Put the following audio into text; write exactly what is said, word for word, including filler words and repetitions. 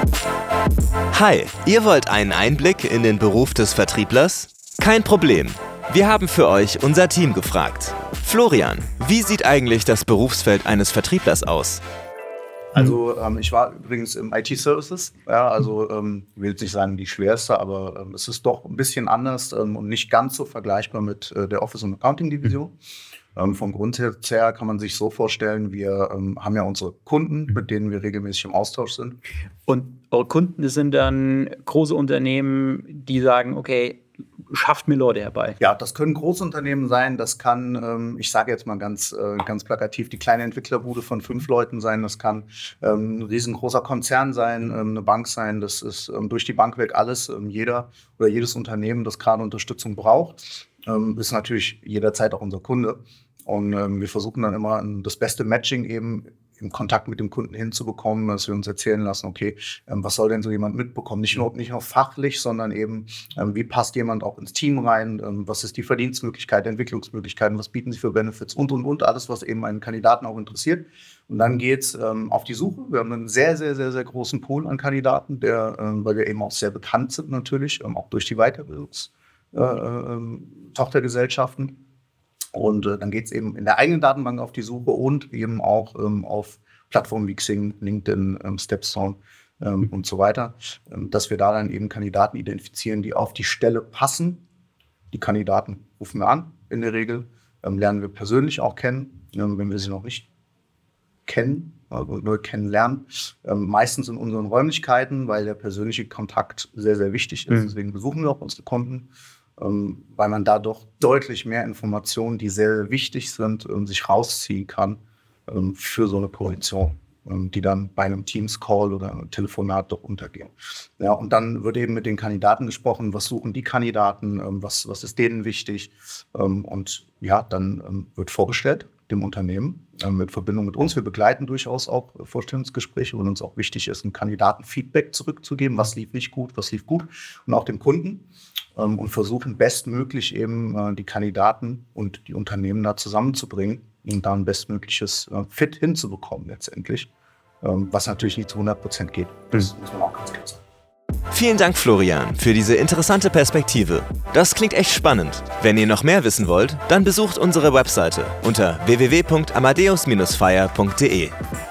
Hi, ihr wollt einen Einblick in den Beruf des Vertrieblers? Kein Problem. Wir haben für euch unser Team gefragt. Florian, wie sieht eigentlich das Berufsfeld eines Vertrieblers aus? Also ähm, ich war übrigens im I T-Services, ja, also ähm, ich will jetzt nicht sagen die schwerste, aber ähm, es ist doch ein bisschen anders ähm, und nicht ganz so vergleichbar mit äh, der Office- und Accounting-Division. Ähm, vom Grundsatz her kann man sich so vorstellen, wir ähm, haben ja unsere Kunden, mit denen wir regelmäßig im Austausch sind. Und eure Kunden, das sind dann große Unternehmen, die sagen, okay, schafft mir Leute herbei. Ja, das können Großunternehmen sein, das kann, ähm, ich sage jetzt mal ganz, äh, ganz plakativ, die kleine Entwicklerbude von fünf Leuten sein, das kann ähm, ein riesengroßer Konzern sein, ähm, eine Bank sein, das ist ähm, durch die Bank weg alles, ähm, jeder oder jedes Unternehmen, das gerade Unterstützung braucht, ähm, ist natürlich jederzeit auch unser Kunde. Und ähm, wir versuchen dann immer das beste Matching eben im Kontakt mit dem Kunden hinzubekommen, dass wir uns erzählen lassen, okay, ähm, was soll denn so jemand mitbekommen? Nicht nur, nicht nur fachlich, sondern eben, ähm, wie passt jemand auch ins Team rein? Ähm, was ist die Verdienstmöglichkeit, Entwicklungsmöglichkeiten? Was bieten sie für Benefits? Und, und, und. Alles, was eben einen Kandidaten auch interessiert. Und dann geht's ähm, auf die Suche. Wir haben einen sehr, sehr, sehr, sehr großen Pool an Kandidaten, der, ähm, weil wir eben auch sehr bekannt sind natürlich, ähm, auch durch die Weiterbildungs-Tochtergesellschaften. Äh, ähm, Und äh, dann geht es eben in der eigenen Datenbank auf die Suche und eben auch ähm, auf Plattformen wie Xing, LinkedIn, ähm, Stepstone ähm, mhm. und so weiter, ähm, dass wir da dann eben Kandidaten identifizieren, die auf die Stelle passen. Die Kandidaten rufen wir an, in der Regel, ähm, lernen wir persönlich auch kennen, ähm, wenn wir sie noch nicht kennen, also neu kennenlernen. Ähm, meistens in unseren Räumlichkeiten, weil der persönliche Kontakt sehr, sehr wichtig ist. Mhm. Deswegen besuchen wir auch unsere Kunden. Ähm, weil man da doch deutlich mehr Informationen, die sehr, sehr wichtig sind, ähm, sich rausziehen kann ähm, für so eine Position, ähm, die dann bei einem Teams-Call oder einem Telefonat doch untergehen. Ja, und dann wird eben mit den Kandidaten gesprochen, was suchen die Kandidaten, ähm, was, was ist denen wichtig, ähm, und ja, dann ähm, wird vorgestellt dem Unternehmen ähm, mit Verbindung mit uns. Wir begleiten durchaus auch äh, Vorstellungsgespräche, und uns auch wichtig ist, einen Kandidaten Feedback zurückzugeben, was lief nicht gut, was lief gut, und auch dem Kunden. Und versuchen bestmöglich eben äh, die Kandidaten und die Unternehmen da zusammenzubringen und da ein bestmögliches äh, Fit hinzubekommen letztendlich, ähm, was natürlich nicht zu hundert Prozent geht. Das muss man auch ganz klar sagen. Vielen Dank, Florian, für diese interessante Perspektive. Das klingt echt spannend. Wenn ihr noch mehr wissen wollt, dann besucht unsere Webseite unter w w w punkt amadeus Bindestrich fire punkt de.